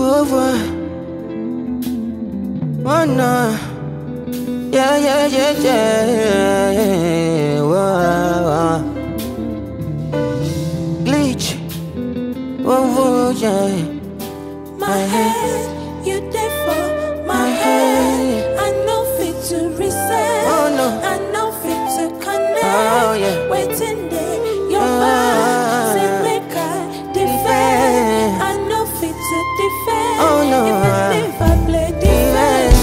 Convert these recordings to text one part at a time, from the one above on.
over. Oh no. Yeah, yeah, yeah, yeah. Whoa. Glitch. Whoa, yeah. My head, you there for my head. I know fit to reset. Oh no. I know fit to connect. Oh yeah. Waiting there, your back. Say make I defend. I know fit to defend. Oh no. Even if I play defense,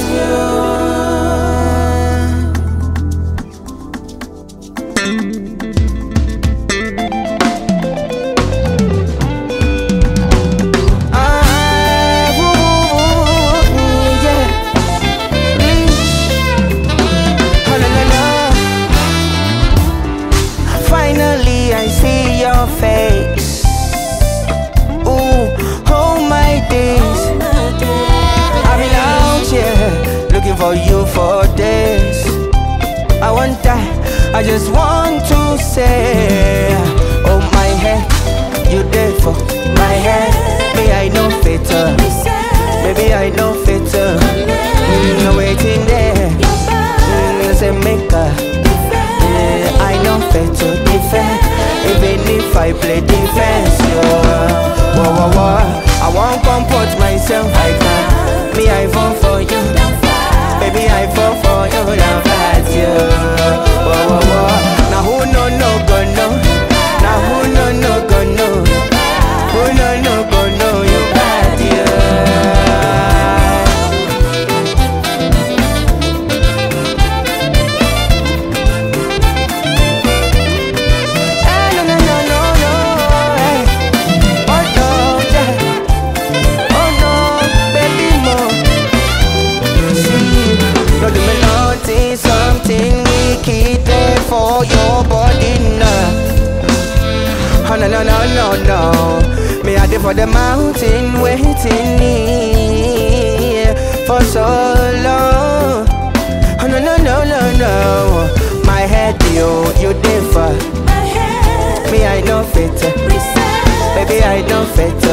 Finally, I see your face. Ooh, oh my days. I've been out here looking for you for days. I want that, I just want to say, oh my head, you there for my head. Maybe I know fitter, maybe I know fitter. You're waiting there, say maker. I know fit to defend, even if I play defense. I won't comport myself, I can. Me, I fall for you, baby, I fall for you, now that's you. Now who no go no, now who no go no, who no go no, you bad you. Something wicked there for your body now. Oh no. Me a there for the mountain waiting here for so long. Oh no. My head you differ. my head, Me I know fit, reset. baby I know fit.